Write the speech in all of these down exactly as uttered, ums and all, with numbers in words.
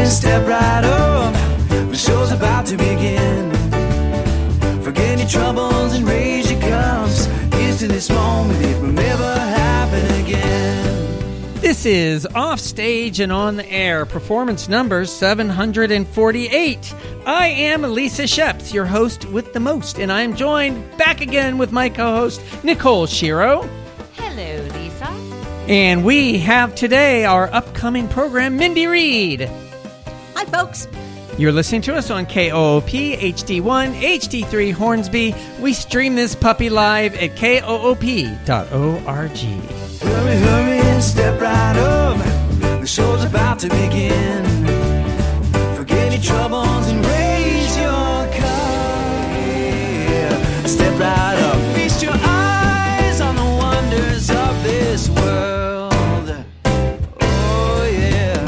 step right up. The show's about to begin. Forget your troubles and raise your cups. Here's to this moment, it will never happen again. This is Offstage and On the Air, performance number seven hundred forty-eight. I am Lisa Sheps, your host with the most, and I am joined back again with my co-host, Nicole Shiro. Hello, Lisa. And we have today our upcoming program, Mindy Reed. Hi, folks. You're listening to us on K O O P, H D one, H D three Hornsby. We stream this puppy live at K O O P dot org. Hurry, hurry, and step right up. The show's about to begin. Forget your troubles and raise your cup. Yeah. Step right up. Feast your eyes on the wonders of this world. Oh, yeah.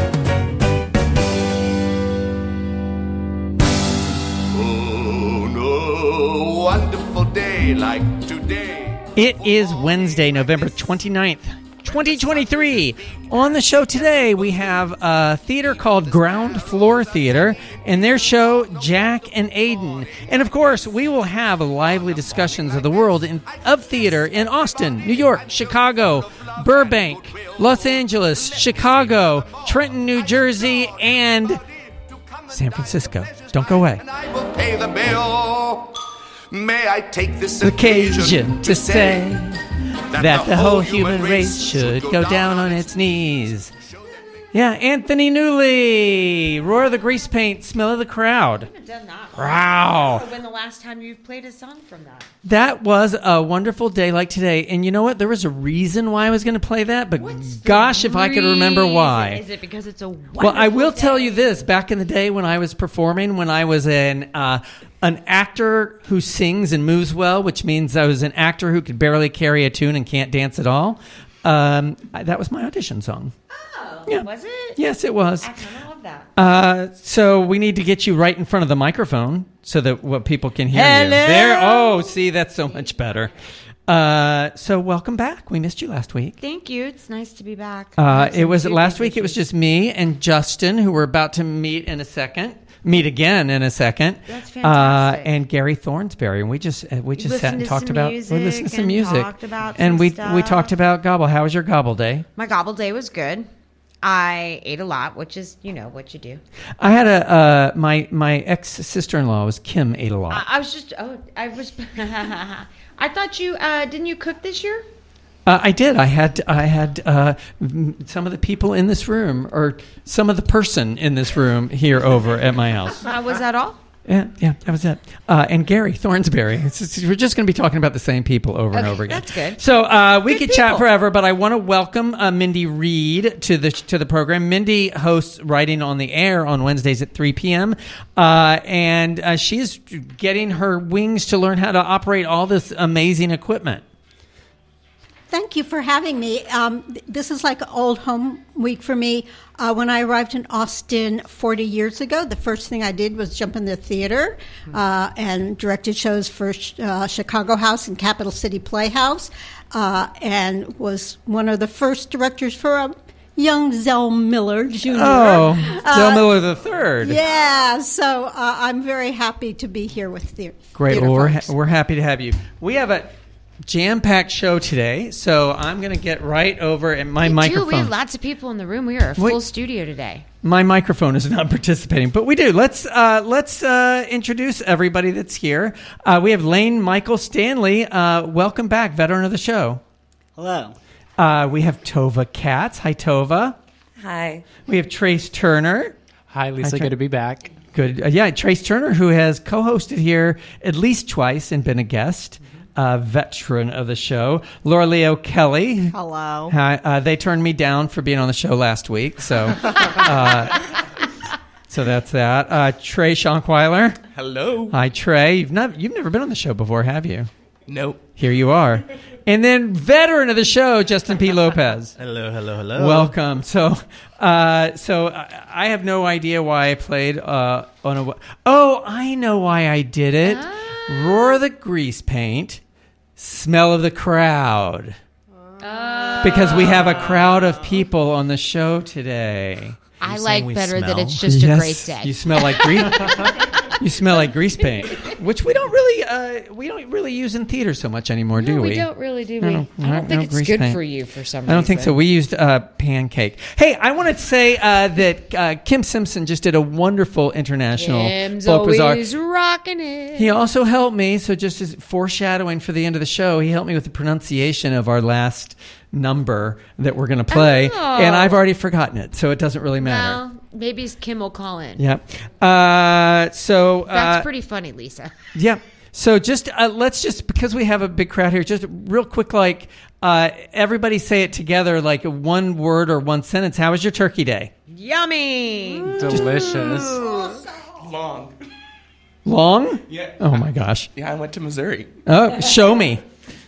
Oh, no wonderful day like today. It is Wednesday, November twenty-ninth, twenty twenty-three. On the show today, we have a theater called Ground Floor Theater and their show, Jack and Aiden. And, of course, we will have lively discussions of the world in, of theater in Austin, New York, Chicago, Burbank, Los Angeles, Chicago, Trenton, New Jersey, and San Francisco. Don't go away. And I will pay the bill. May I take this Occasion occasion to say that the whole human race should go down on its knees. Yeah, Anthony Newley, Roar of the Grease Paint, Smell of the Crowd. I haven't done that. Wow. When the last time you've played a song from that? That was a wonderful day like today. And you know what? There was a reason why I was going to play that, but What's the gosh, if I could remember reason? why. Is it because it's a wonderful Well, I will day? tell you this. Back in the day when I was performing, when I was an uh, an actor who sings and moves well, which means I was an actor who could barely carry a tune and can't dance at all, um, I, that was my audition song. Oh, Yeah. was it? Yes, it was. I kind of love that. Uh, so we need to get you right in front of the microphone so that what people can hear Hello? you. There. Oh, see, that's so much better. Uh, so welcome back. We missed you last week. Thank you. It's nice to be back. I Uh, have some it was tooth last week. It was issues. just me and Justin, who we're about to meet in a second. Meet again in a second. That's Uh, fantastic. and Gary Thornsberry, and we just uh, we just sat Listened and to talked some about music we listened to some and music talked about and some we we stuff. talked about gobble. How was your gobble day? My gobble day was good. I ate a lot, which is, you know, what you do. I had a uh, my my ex sister in law was Kim ate a lot. I, I was just, oh, I was, I thought you, uh, didn't you cook this year? Uh, I did. I had I had uh, m- some of the people in this room, or some of the person in this room here over at my house. Uh, was that all? Yeah, yeah, that was it. Uh, and Gary Thornsberry. It's just, we're just going to be talking about the same people over and Okay, over again. that's good. So uh, we Good could chat people. forever, but I want to welcome uh, Mindy Reed to the to the program. Mindy hosts Writing on the Air on Wednesdays at three p.m. Uh, and uh, she's getting her wings to learn how to operate all this amazing equipment. Thank you for having me. Um, th- this is like old home week for me. Uh, when I arrived in Austin forty years ago, the first thing I did was jump in the theater uh, and directed shows for uh, Chicago House and Capital City Playhouse, uh, and was one of the first directors for a young Zell Miller Junior Oh, Del Uh, Miller the Third. Yeah, so uh, I'm very happy to be here with the Great. theater Well, we're, folks. ha- we're happy to have you. We have a jam-packed show today, so I'm going to get right over at my We do. microphone. We have lots of people in the room. We are a full Wait. studio today. My microphone is not participating, but we do. Let's uh, let's uh, introduce everybody that's here. Uh, we have Lane Michael Stanley. Uh, welcome back, veteran of the show. Hello. Uh, we have Tova Katz. Hi, Tova. Hi. We have Trace Turner. Hi, Lisa. Hi, Tra- Good to be back. Good. Uh, yeah, Trace Turner, who has co-hosted here at least twice and been a guest. Uh, veteran of the show. Laura Leo Kelly. Hello. Hi, uh, they turned me down for being on the show last week, so uh, so that's that. Uh, Trey Schonkweiler. Hello. Hi, Trey. You've not you've never been on the show before, have you? Nope. Here you are. And then veteran of the show, Justin P. Lopez. Hello, hello, hello. Welcome. So, uh, so I I have no idea why I played uh, on a. Oh, I know why I did it. Roar of the Grease Paint. Smell of the Crowd. Because we have a crowd of people on the show today. I saying like we better that smell? it's just a great day. You smell like grease. You smell like grease paint, which we don't really uh, we don't really use in theater so much anymore, do no, we? we don't really, do No, we? no, I no, don't think no it's grease good paint. for you for some reason. I don't think so. We used uh, pancake. Hey, I want to say uh, that uh, Kim Simpson just did a wonderful international Kim's folk bazaar. always rocking it. He also helped me, so just as foreshadowing for the end of the show, he helped me with the pronunciation of our last number that we're going to play, Oh. and I've already forgotten it, so it doesn't really matter. Well, maybe Kim will call in. Yeah. Uh, so uh, That's pretty funny, Lisa. yeah. So just uh, let's just because we have a big crowd here, just real quick, like uh, everybody say it together, like one word or one sentence. How was your turkey day? Yummy. Delicious. Long. Long? Yeah. Oh my gosh. Yeah, I went to Missouri. Oh, show me.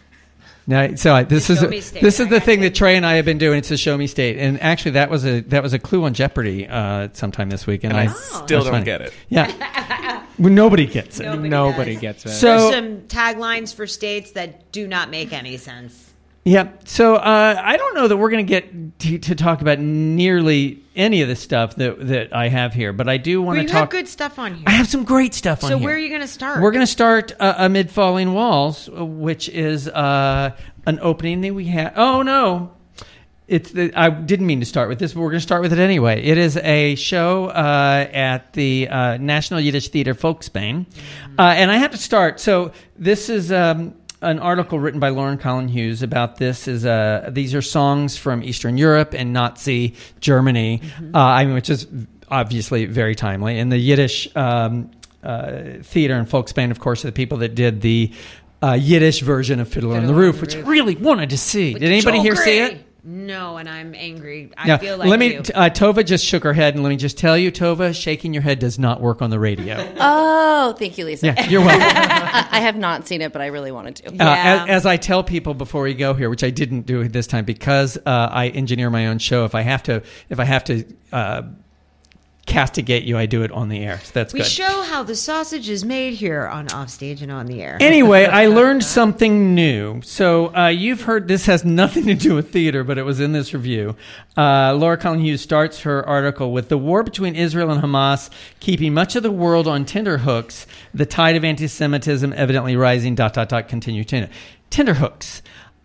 Now, so I, this is show me state. this is I the got thing it. that Trey and I have been doing. It's the show me state, and actually that was a that was a clue on Jeopardy uh, sometime this week, and, And I I still that's don't funny. get it. Yeah, well, nobody gets it. Nobody Nobody does. gets it. So There's some taglines for states that do not make any sense. yeah, so uh, I don't know that we're going to get to, to talk about nearly any of the stuff that that I have here, but I do want Well, to you talk. have good stuff on here. I have some great stuff on so here. where are you going to start? We're going to start uh, amid falling walls, uh, which is uh, an opening that we had. Oh no, it's the, I didn't mean to start with this, but we're going to start with it anyway. It is a show uh, at the uh, National Yiddish Theater Volksbühne, uh, and I have to start. So this is. Um, An article written by Lauren Colin Hughes about this is uh, these are songs from Eastern Europe and Nazi Germany, Mm-hmm. uh, I mean, which is obviously very timely. And the Yiddish um, uh, theater and Volksband, of course, are the people that did the uh, Yiddish version of Fiddler on the Fiddler on Roof, the which I Roof. really wanted to see. With Did anybody here see Joker. it? No, and I'm angry. I Yeah. feel like let me. you. T- uh, Tova just shook her head, and let me just tell you, Tova, shaking your head does not work on the radio. Oh, thank you, Lisa. Yeah, you're welcome. I, I have not seen it, but I really wanted to. Uh, Yeah. as, as I tell people before we go here, which I didn't do this time because uh, I engineer my own show. If I have to, if I have to uh, castigate you, I do it on the air. So that's we good. show how the sausage is made here on Offstage and on the air. Anyway, I learned something new. So uh, you've heard this has nothing to do with theater, but it was in this review. Uh, Laura Colin Hughes starts her article with the war between Israel and Hamas keeping much of the world on tenterhooks. The tide of anti-Semitism evidently rising. Dot dot dot. Continue. Tender tenterhooks.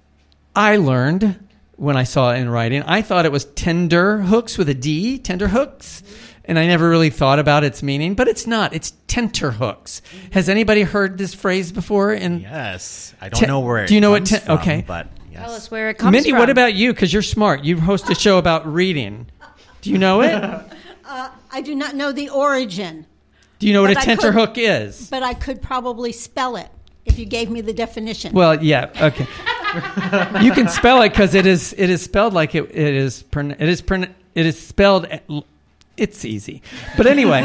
I learned when I saw it in writing. I thought it was tender hooks with a D. Tender hooks. And I never really thought about its meaning, but it's not. It's tenterhooks. Has anybody heard this phrase before? In Yes. I don't Ten- know where it do you know what comes ten- from, okay. but yes. Tell us where it comes Mindy, from. what about you? Because you're smart. You host a show about reading. Do you know it? Uh, I do not know the origin, Do you know what But a I could- tenterhook is? but I could probably spell it if you gave me the definition. Well, yeah, okay. You can spell it because it is it is spelled like it, it is pron- it is pron- it is spelled. It's easy, but anyway,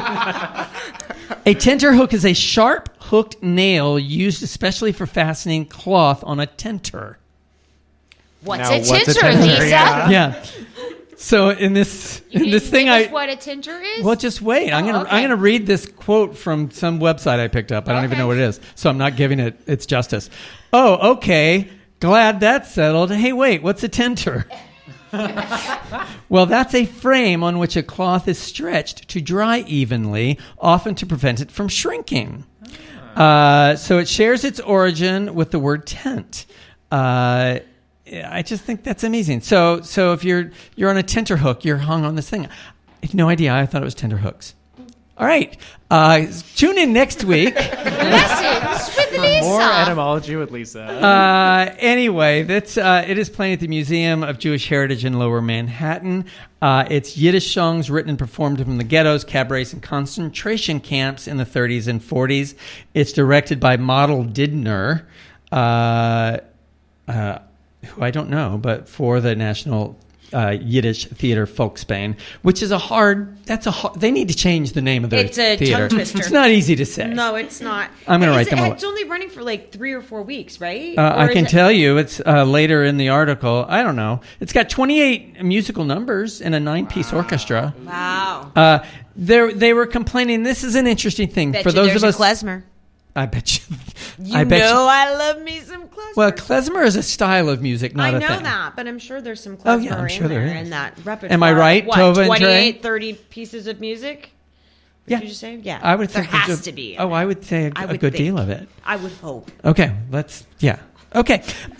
a tenterhook is a sharp hooked nail used especially for fastening cloth on a tenter. What's Now, a what's a tinter, tinter? Lisa? Yeah. Yeah. So in this You in this didn't thing, give I us what a tinter is? well, just wait. I'm Oh, gonna okay. I'm gonna read this quote from some website I picked up. I don't even Okay. know what it is, so I'm not giving it its justice. Oh, okay. Glad that's settled. Hey, wait. What's a tenter? Well, that's a frame on which a cloth is stretched to dry evenly, often to prevent it from shrinking. Uh, so it shares its origin with the word tent. Uh, I just think that's amazing. So, so if you're you're on a tenter hook, you're hung on this thing. I had no idea. I thought it was tenter hooks. All right. Uh, tune in next week. Lessons with Lisa. More etymology with Lisa. Uh, anyway, that's uh, it is playing at the Museum of Jewish Heritage in Lower Manhattan. Uh, it's Yiddish songs written and performed from the ghettos, cabarets, and concentration camps in the thirties and forties. It's directed by Model Didner, uh, uh, who I don't know, but for the National uh, Yiddish Theater Volksbühne, which is a hard. That's a hard. They need to change the name of their It's a theater. tongue twister. It's not easy to say. No, it's not. I'm gonna Is write it- them a- It's only running for like three or four weeks, right? Uh, Or I is can it- tell you, it's uh, later in the article. I don't know. It's got twenty-eight musical numbers and a nine-piece orchestra. Wow. Uh, they they were complaining. This is an interesting thing Bet for you those there's of a us. klezmer. I bet you. You I bet know you, I love me some klezmer. well, klezmer is a style of music, not I a know thing. that, but I'm sure there's some klezmer Oh, yeah, I'm in sure there there is. in that repertoire. Am I right, What, Tova and Trey? twenty-eight, thirty pieces of music? Yeah. Did you say? Yeah. I would there think has there's a- to be. in Oh, there. I would say a, I a would good think. deal of it. I would hope. Okay, let's. Yeah. Okay.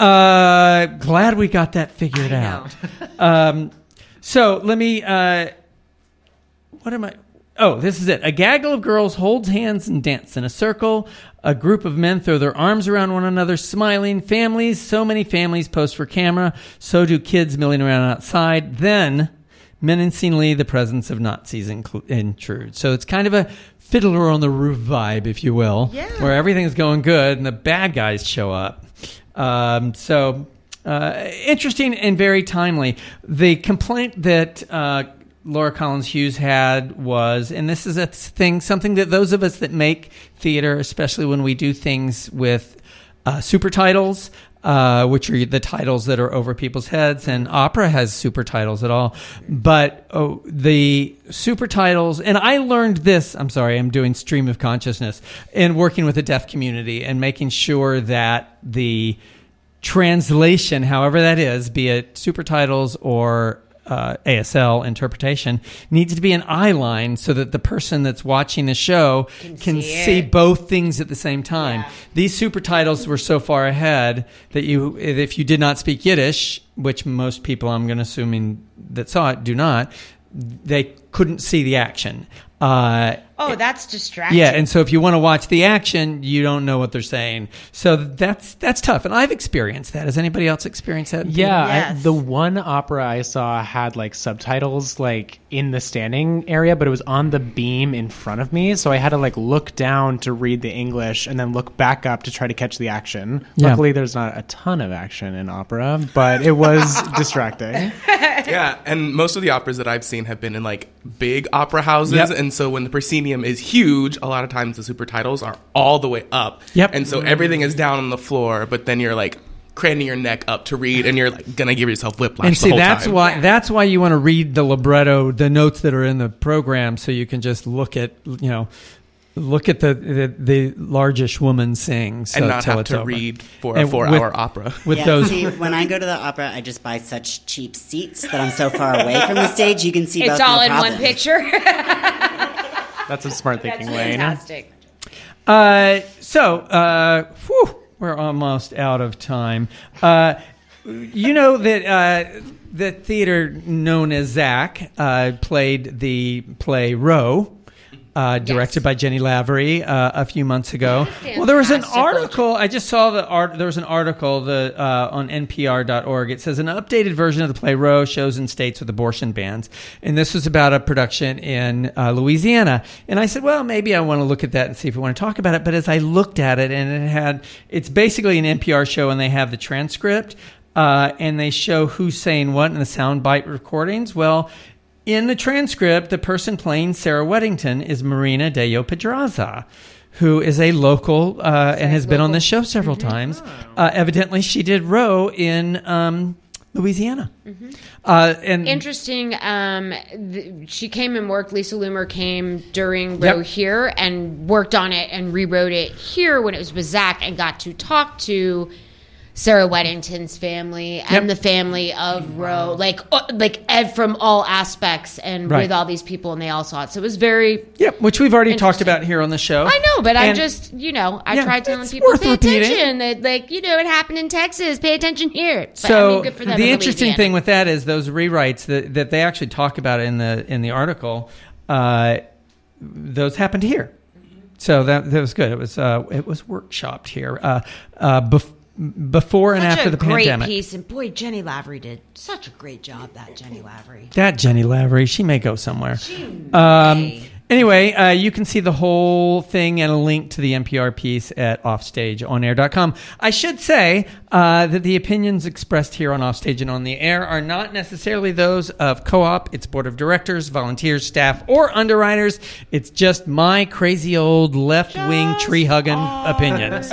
Uh, glad we got that figured I out. Um, so let me. Uh, what am I? Oh, this is it. A gaggle of girls holds hands and dance in a circle. A group of men throw their arms around one another, smiling. Families, so many families pose for camera. So do kids milling around outside. Then, menacingly, the presence of Nazis inclu- intrudes. So it's kind of a Fiddler on the Roof vibe, if you will, Yeah. where everything's going good and the bad guys show up. Um, so uh, interesting and very timely. The complaint that uh, Laura Collins Hughes had was, and this is a thing, something that those of us that make theater, especially when we do things with uh, super titles, uh, which are the titles that are over people's heads, and opera has super titles at all. But oh, the super titles, and I learned this, I'm sorry, I'm doing stream of consciousness, in working with the deaf community and making sure that the translation, however that is, be it super titles or uh, A S L interpretation, needs to be an eye line so that the person that's watching the show can, Can see, see it. both things at the same time. Yeah. These super titles were so far ahead that you, if you did not speak Yiddish, which most people, I'm going to assuming that saw it, do not, they couldn't see the action. Uh, Oh, that's distracting. yeah, and so if you want to watch the action, you don't know what they're saying. So that's that's tough, and I've experienced that. Has anybody else experienced that? Yeah, I, Yes. the one opera I saw had like subtitles like in the standing area, but it was on the beam in front of me, so I had to like look down to read the English and then look back up to try to catch the action. Yeah. Luckily, there's not a ton of action in opera, but it was distracting. Yeah, and most of the operas that I've seen have been in like big opera houses, Yep. and so when the proscenium is huge, a lot of times the super titles are all the way up. Yep. And so everything is down on the floor, but then you're like craning your neck up to read, and you're like gonna give yourself whiplash. And the see, whole that's time. why that's why you want to read the libretto, the notes that are in the program, so you can just look at you know. Look at the, the the largish woman sing, so, and not till have it's to over. read for a And four-hour with- opera. with yeah, those. see, when I go to the opera, I just buy such cheap seats that I'm so far away from the stage, you can see It's both. all no in problem. one picture. That's a smart thinking, That's Lane. fantastic. Uh, so, uh, whew, we're almost out of time. Uh, you know that uh, the theater known as Zach uh, played the play Roe. Uh, directed Yes. by Jenny Lavery uh, a few months ago. Well, there was an Fantastical. article. I just saw the art. There was an article the, uh, on N P R dot org. It says an updated version of the play Roe shows in states with abortion bans, and this was about a production in uh, Louisiana. And I said, well, maybe I want to look at that and see if we want to talk about it. But as I looked at it, and it had, it's basically an N P R show, and they have the transcript, uh, and they show who's saying what in the soundbite recordings. Well, in the transcript, the person playing Sarah Weddington is Marina Dello Pedraza, who is a local uh, and has been on this show several times. Uh, evidently, she did Roe in um, Louisiana. Uh, and Interesting. Um, th- she came and worked. Lisa Loomer came during Roe Yep. here and worked on it and rewrote it here when it was with Zach and got to talk to Sarah Weddington's family and Yep. the family of Roe, like uh, like Ed from all aspects and Right. with all these people, and they all saw it. So it was very. Yep, which we've already talked Interesting. about here on the show. I know, but I And- just, you know, I Yeah, tried telling it's people, worth pay repeating. attention. That, like, you know, it happened in Texas. Pay attention here. But, So I mean, good for them the in interesting Louisiana. thing with that is those rewrites that, that they actually talk about in the in the article. Uh, those happened here, so that that was good. It was uh, it was workshopped here uh, uh, bef- before and Such after a the great pandemic. piece, and boy, Jenny Lavery did such a great job. That Jenny Lavery. That Jenny Lavery, she may go somewhere. She Um, may. anyway, uh, you can see the whole thing and a link to the N P R piece at offstage on air dot com. I should say uh, that the opinions expressed here on Offstage and On the Air are not necessarily those of Co-op, its board of directors, volunteers, staff, or underwriters. It's just my crazy old left-wing tree-hugging opinions.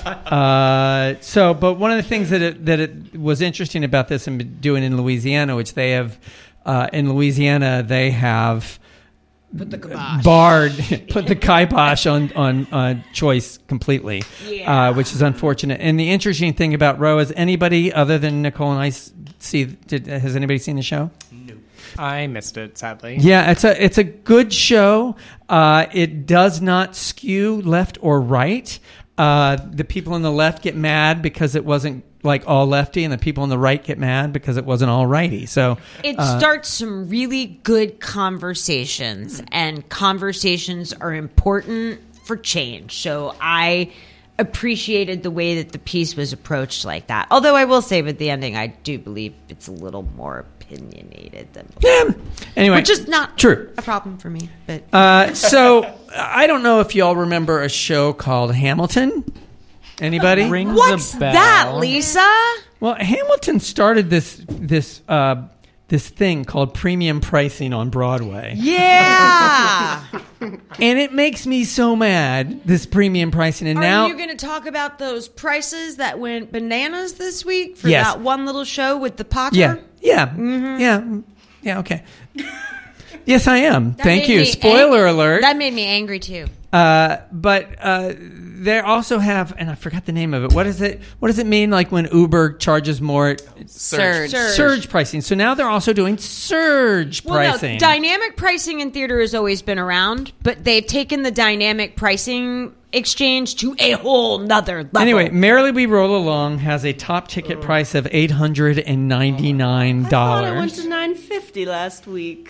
Uh, so, but one of the things that it, that it was interesting about this and doing in Louisiana, which they have uh, in Louisiana, they have Put the kibosh. barred, put the kibosh on on uh, choice completely, Yeah. uh, which is unfortunate. And the interesting thing about Roe is anybody other than Nicole and I s- see. Did, has anybody seen the show? I missed it, sadly. Yeah, it's a it's a good show. Uh, it does not skew left or right. Uh, the people on the left get mad because it wasn't like all lefty, and the people on the right get mad because it wasn't all righty. So It uh, starts some really good conversations, and conversations are important for change. So I appreciated the way that the piece was approached like that. Although I will say with the ending, I do believe it's a little more opinionated than before. anyway, Which is not true. a problem for me. But Uh, so I don't know if y'all remember a show called Hamilton. Anybody? Rings what's a bell. that, Lisa? Well, Hamilton started this this uh, this thing called premium pricing on Broadway. Yeah. And it makes me so mad, this premium pricing. And Are now you going to talk about those prices that went bananas this week for Yes. that one little show with the Potter? Yeah, yeah, yeah, yeah. Okay. Yes, I am. That Thank made you. me Spoiler ang- alert. That made me angry too. Uh, but uh, they also have, and I forgot the name of it. What is it? What does it mean? Like when Uber charges more? Surge. Surge. Surge pricing. So now they're also doing surge Well, pricing. no, dynamic pricing in theater has always been around, but they've taken the dynamic pricing exchange to a whole nother level. Anyway, Merrily We Roll Along has a top ticket price of eight hundred and ninety nine I thought I went dollars. to nine fifty last week.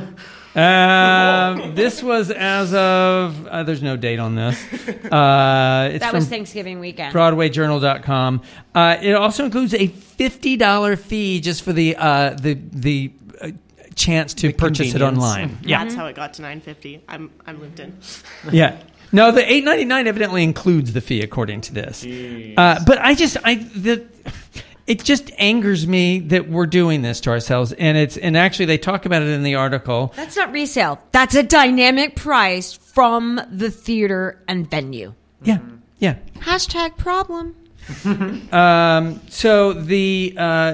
Um, this was as of uh, there's no date on this. Uh, it's that from was Thanksgiving weekend. Broadway Journal dot com. Uh, it also includes a fifty dollars fee just for the uh, the the uh, chance to The purchase it convenience. online. Yeah, That's how it got to nine fifty. I'm I'm lived in. yeah. No, the eight ninety-nine evidently includes the fee, according to this. Uh, but I just I the. It just angers me that we're doing this to ourselves, and it's and actually they talk about it in the article. That's not resale. That's a dynamic price from the theater and venue. Yeah, yeah. Hashtag problem. Um, so the uh,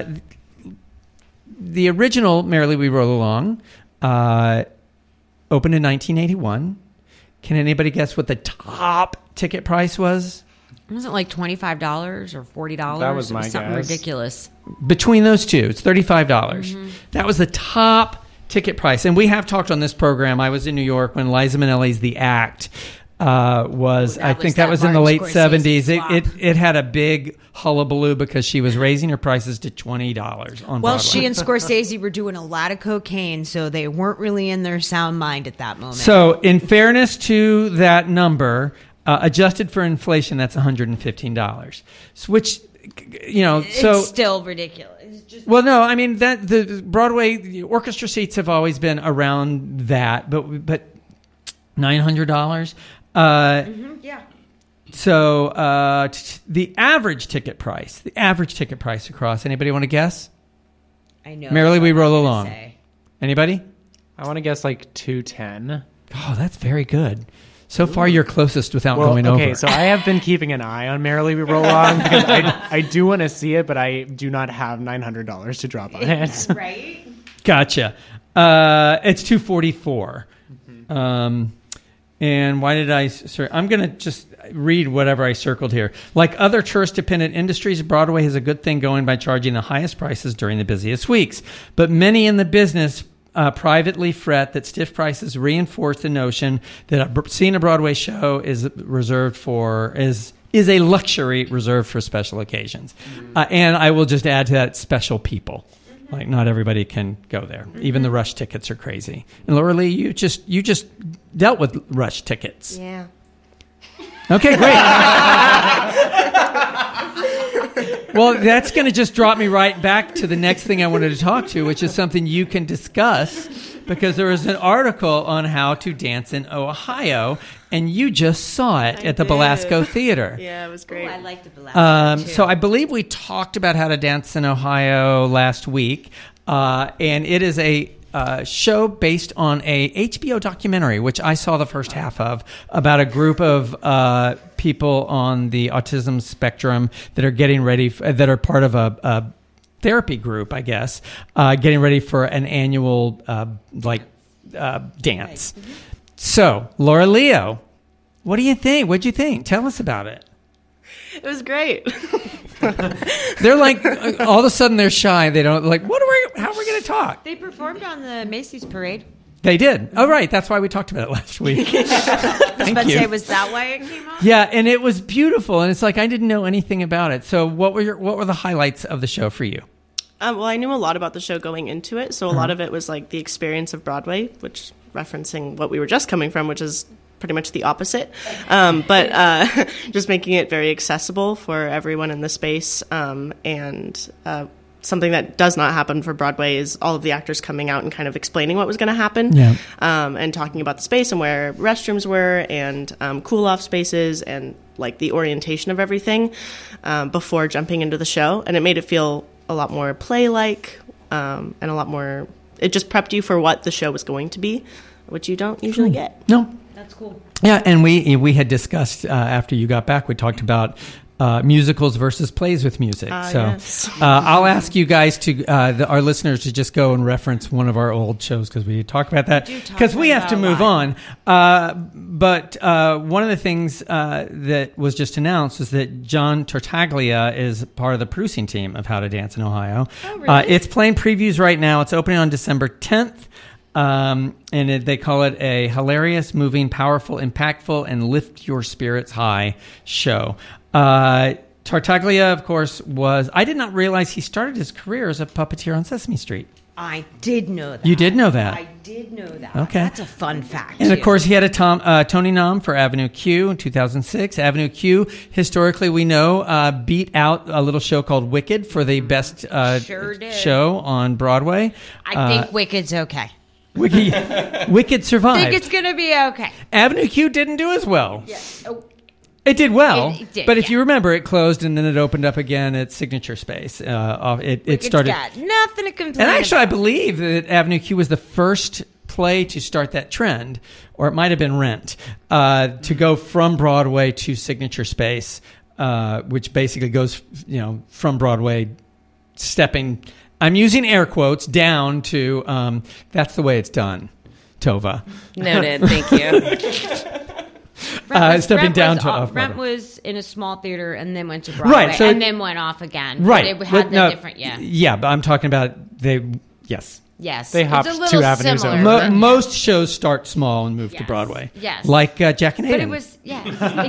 the original Merrily We Roll Along uh, opened in nineteen eighty-one. Can anybody guess what the top ticket price was? Was it like twenty-five dollars or forty dollars? That was It my something guess. ridiculous. Between those two, it's thirty-five dollars. Mm-hmm. That was the top ticket price. And we have talked on this program. I was in New York when Liza Minnelli's The Act uh, was, That I was think that that was in the Martin late Scorsese seventies. It, flop. it, it had a big hullabaloo because she was raising her prices to twenty dollars on Well, Broadway. she and Scorsese were doing a lot of cocaine, so they weren't really in their sound mind at that moment. So, in fairness to that number, uh, adjusted for inflation, that's one hundred fifteen dollars. So, which, you know, so it's still ridiculous. It's just well, no, I mean that the Broadway the orchestra seats have always been around that, but but nine hundred dollars. Uh, yeah. so uh, t- the average ticket price, the average ticket price across. Anybody want to guess? I know. Merrily that's We what Roll I'm gonna Along. say. Anybody? I want to guess like two ten. Oh, that's very good. So far, you're closest without Well, going okay, over. so I have been keeping an eye on Merrily We Roll Along because I, I do want to see it, but I do not have nine hundred dollars to drop on it. Right? Gotcha. Uh, it's two forty four. Um, and why did I? Sorry, I'm going to just read whatever I circled here. Like other tourist-dependent industries, Broadway has a good thing going by charging the highest prices during the busiest weeks. But many in the business uh, privately fret that stiff prices reinforce the notion that a, seeing a Broadway show is reserved for is is a luxury reserved for special occasions. Uh, and I will just add to that, special people. Like not everybody can go there. Even the rush tickets are crazy. And Laura Lee, you just you just dealt with rush tickets. Yeah. Okay, great. Well, that's going to just drop me right back to the next thing I wanted to talk to, which is something you can discuss, because there was an article on how to dance in Ohio, and you just saw it I at the did. Belasco Theater. Yeah, it was great. I like the Belasco Um, too. so I believe we talked about how to dance in Ohio last week, uh, and it is a uh, show based on a H B O documentary, which I saw the first half of, about a group of uh, people on the autism spectrum that are getting ready, f- that are part of a, a therapy group, I guess, uh, getting ready for an annual uh, like uh, dance. So, Laura Leo, what do you think? What'd you think? Tell us about it. It was great. They're like, all of a sudden they're shy. They don't like, what are we, how are we going to talk? They performed on the Macy's parade. They did. Oh, right. That's why we talked about it last week. I was Thank about to you. say, was that why it came out? Yeah, and it was beautiful. And it's like, I didn't know anything about it. So what were your, what were the highlights of the show for you? Um, well, I knew a lot about the show going into it, so a Uh-huh. lot of it was like the experience of Broadway, which referencing what we were just coming from, which is pretty much the opposite. Um, but uh, just making it very accessible for everyone in the space, um, and uh, something that does not happen for Broadway is all of the actors coming out and kind of explaining what was going to happen, Yeah. um, and talking about the space and where restrooms were and um, cool off spaces and like the orientation of everything um, before jumping into the show, and it made it feel a lot more play-like, um, and a lot more, it just prepped you for what the show was going to be, which you don't usually get. No. That's cool. Yeah, and we we had discussed uh, after you got back, we talked about uh, musicals versus plays with music. Ah, so yes. uh, I'll ask you guys to, uh, the, our listeners, to just go and reference one of our old shows because we talked about that We do talk because we about have to that a move lot. on. Uh, but uh, one of the things uh, that was just announced is that John Tartaglia is part of the producing team of How to Dance in Ohio. Oh, really? Uh, it's playing previews right now. It's opening on December tenth. Um, and it, they call it a hilarious, moving, powerful, impactful, and lift your spirits high show. Uh, Tartaglia, of course, was... I did not realize he started his career as a puppeteer on Sesame Street. I did know that. You did know that? I did know that. Okay. That's a fun fact. And of too. course, he had a Tom, uh, Tony nom for Avenue Q in two thousand six. Avenue Q, historically, we know, uh, beat out a little show called Wicked for the best uh, Sure did. show on Broadway. I Uh, think Wicked's okay. Wicked, Wicked I survived. think it's gonna be okay. Avenue Q didn't do as well. Yeah. Oh, It did well, It- it did, but if yeah. you remember, it closed and then it opened up again at Signature Space. Uh, off- it, it Wicked's started, got nothing to complain and actually, I about. believe that Avenue Q was the first play to start that trend, or it might have been Rent, uh, to go from Broadway to Signature Space, uh, which basically goes, you know, from Broadway, stepping. I'm using air quotes down to. Um, that's the way it's done, Tova. Noted. Thank you. Brent uh, was- stepping Brent down was to off- off Brent Broadway. was in a small theater and then went to Broadway, Right, so- and then went off again. Right, But it had but the no, different, yeah. yeah, but I'm talking about they. Yes. Yes. They It's hopped a two little avenues similar, over. Mo- but- most shows start small and move to Yes. Broadway. Yes. Like uh, Jack and Aiden. But it was, yeah,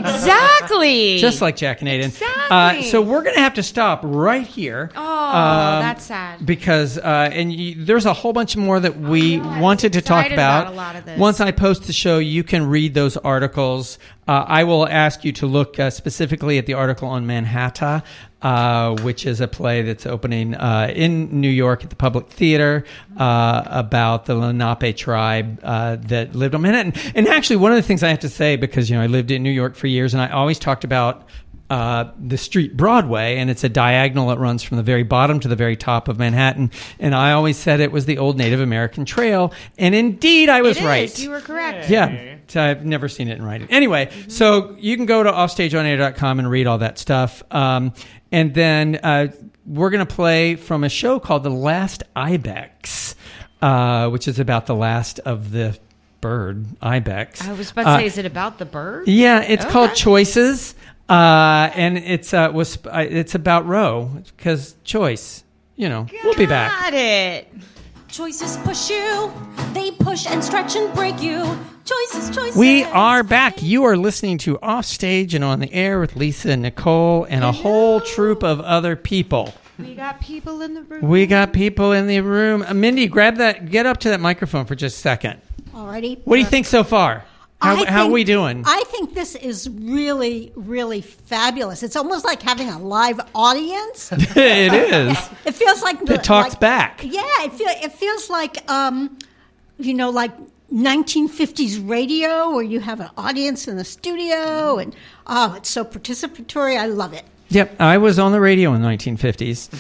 exactly. Just like Jack and Aiden. Exactly. Uh, so we're going to have to stop right here. Oh, um, that's sad. Because, uh, and you, there's a whole bunch more that we know, I was wanted to talk excited about. about a lot of this. Once I post the show, you can read those articles. Uh, I will ask you to look uh, specifically at the article on Manhattan, uh, which is a play that's opening uh, in New York at the Public Theater uh, about the Lenape tribe uh, that lived on Manhattan. And actually, one of the things I have to say, because you know I lived in New York for years, and I always talked about uh, the street Broadway, and it's a diagonal that runs from the very bottom to the very top of Manhattan. And I always said it was the old Native American trail, and indeed I was It is. right. You were correct. Yeah. So I've never seen it in writing. Anyway, so you can go to offstage on air dot com and read all that stuff. Um, and then uh, we're going to play from a show called The Last Ibex, uh, which is about the last of the bird, Ibex. I was about to Uh, say, is it about the bird? yeah, it's Okay. called Choices. Uh, and it's uh, was uh, it's about Roe, because choice. You know, we'll be back. Got it. Choices push you, they push and stretch and break you. Choices, choices. We are back. You are listening to Offstage and On the Air with Lisa and Nicole and a whole troop of other people. We got people in the room. We got people in the room. Uh, Mindy, grab that. Get up to that microphone for just a second. Alrighty. What do you think so far? How, I how are think- we doing? I think this is really, really fabulous. It's almost like having a live audience. It is. It feels like It talks like- back. Yeah, it feel it feels like um, you know, like nineteen fifties radio, where you have an audience in the studio, and oh, it's so participatory. I love it. Yep, I was on the radio in the nineteen fifties.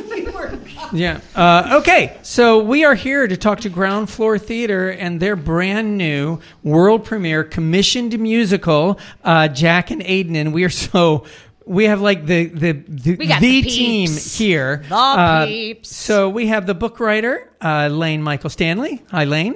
Yeah. Uh, okay, so we are here to talk to Ground Floor Theater and their brand new world premiere commissioned musical, uh, Jack and Aiden, and we are so. We have like the the the, We got the the team peeps. here. The Uh, peeps. So we have the book writer, uh, Lane Michael Stanley. Hi, Lane.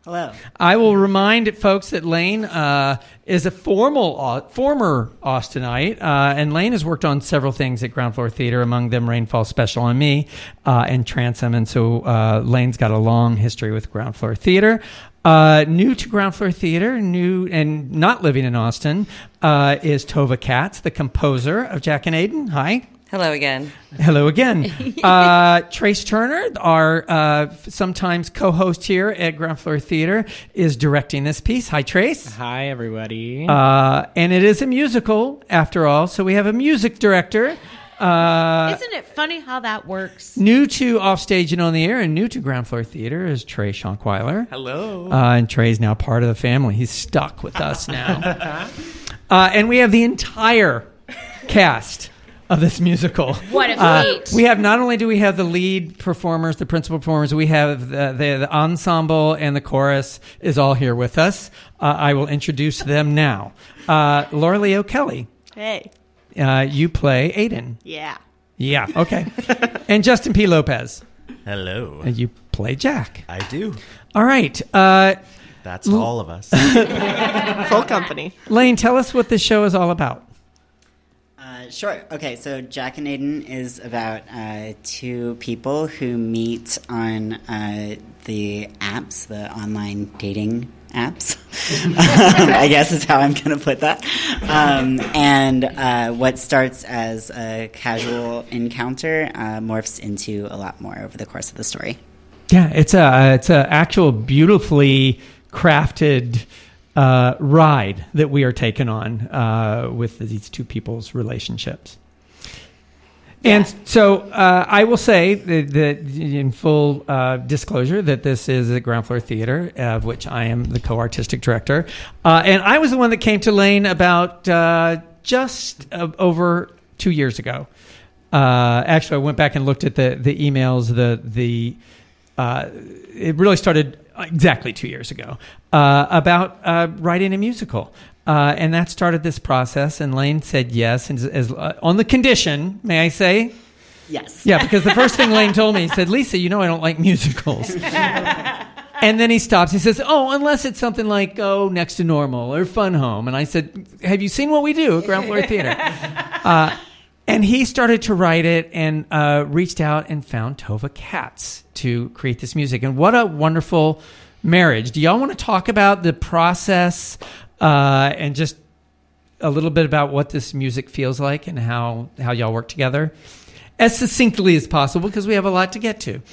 Hello. I will remind folks that Lane uh, is a formal, uh, former Austinite, uh, and Lane has worked on several things at Ground Floor Theater, among them Rainfall Special on Me uh, and Transom, and so uh, Lane's got a long history with Ground Floor Theater. Uh, new to Ground Floor Theater, new and not living in Austin, uh, is Tova Katz, the composer of Jack and Aiden. Hi. Hello again. Hello again. Uh, Trace Turner, our uh, sometimes co-host here at Ground Floor Theater, is directing this piece. Hi, Trace. Hi, everybody. Uh, and it is a musical, after all, so we have a music director. Uh, Isn't it funny how that works? New to Offstage and On the Air and new to Ground Floor Theater is Trey Schonkweiler. Hello. Uh, and Trey's now part of the family. He's stuck with us now. uh, and we have the entire cast of this musical. What a uh, feat. we have, not only do we have the lead performers, the principal performers, we have the, the, the ensemble and the chorus is all here with us. Uh, I will introduce them now. Uh, Laura Leo Kelly. Hey. Uh, you play Aiden. Yeah. Yeah, okay. And Justin P. Lopez. Hello. And you play Jack. I do. All right. Uh, That's all of us. Full company. Lane, tell us what this show is all about. Uh, sure. Okay, so Jack and Aiden is about uh, two people who meet on uh, the apps, the online dating apps, I guess is how I'm going to put that. Um, and uh, what starts as a casual encounter uh, morphs into a lot more over the course of the story. Yeah, it's a it's a actual beautifully crafted uh, ride that we are taking on uh, with these two people's relationships. And so uh, I will say that, that in full uh, disclosure that this is at Ground Floor Theater, of which I am the co-artistic director. Uh, and I was the one that came to Lane about uh, just uh, over two years ago. Uh, actually, I went back and looked at the, the emails. The the uh, it really started exactly two years ago uh, about uh, writing a musical. Uh, and that started this process, and Lane said yes, and as, as, uh, on the condition, may I say? Yes. Yeah, because the first thing Lane told me, he said, Lisa, you know I don't like musicals. And then he stops. He says, oh, unless it's something like, oh, Next to Normal or Fun Home. And I said, have you seen what we do at Ground Floor Theater? Uh, and he started to write it and uh, reached out and found Tova Katz to create this music. And what a wonderful marriage. Do y'all want to talk about the process Uh, and just a little bit about what this music feels like and how, how y'all work together as succinctly as possible, because we have a lot to get to.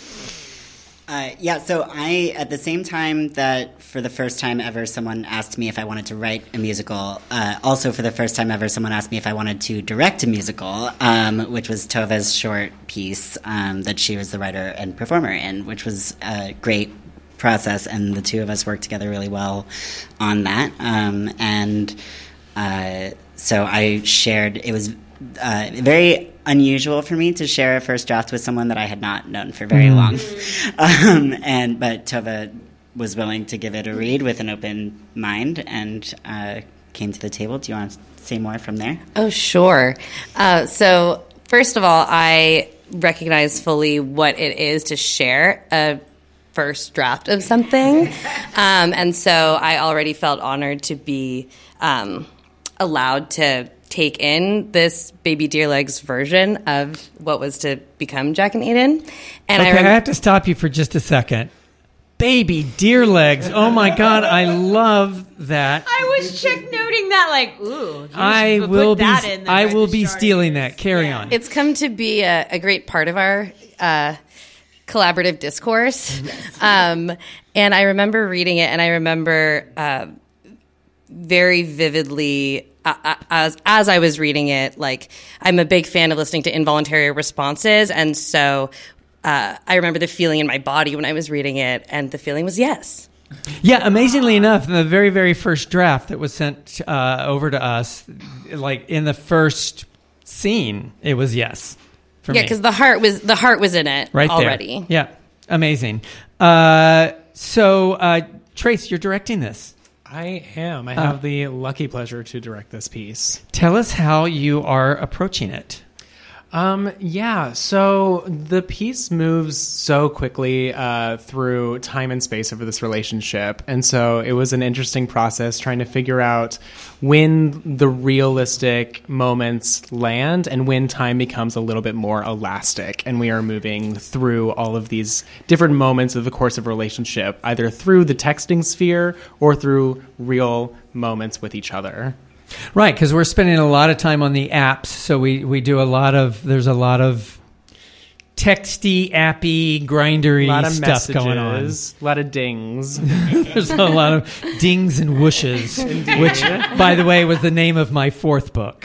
Uh, yeah, so I, at the same time that for the first time ever someone asked me if I wanted to write a musical, uh, also for the first time ever someone asked me if I wanted to direct a musical, um, which was Tova's short piece um, that she was the writer and performer in, which was a great process, and the two of us worked together really well on that. Um, and uh, so I shared, it was uh, very unusual for me to share a first draft with someone that I had not known for very mm. long. um, and but Tova was willing to give it a read with an open mind and uh, came to the table. Do you want to say more from there? Oh, sure. Uh, so first of all, I recognize fully what it is to share a first draft of something. Um, and so I already felt honored to be um, allowed to take in this Baby Deer Legs version of what was to become Jack and Aiden. And okay, I, rem- I have to stop you for just a second. Baby Deer Legs. Oh, my God. I love that. I was check noting that like, ooh. You I put will be, that in there I at will the be start. stealing that. Carry yeah. on. It's come to be a, a great part of our uh, collaborative discourse. Um, and I remember reading it, and I remember uh, very vividly, uh, as as I was reading it, like, I'm a big fan of listening to involuntary responses, and so uh, I remember the feeling in my body when I was reading it, and the feeling was yes. Yeah, amazingly enough, in the very, very first draft that was sent uh, over to us, like, in the first scene, it was yes. Yeah, because the heart was the heart was in it right already. There. Yeah, amazing. Uh, so, uh, Trace, you're directing this. I am. I Uh, have the lucky pleasure to direct this piece. Tell us how you are approaching it. Um, yeah, so the piece moves so quickly uh, through time and space over this relationship. And so it was an interesting process trying to figure out when the realistic moments land and when time becomes a little bit more elastic. And we are moving through all of these different moments of the course of a relationship, either through the texting sphere or through real moments with each other. Right, because we're spending a lot of time on the apps, so we, we do a lot of, there's a lot of texty, appy, grindery A lot of stuff messages, going on. a lot of dings. There's a lot of dings and whooshes, Indeed. which, by the way, was the name of my fourth book.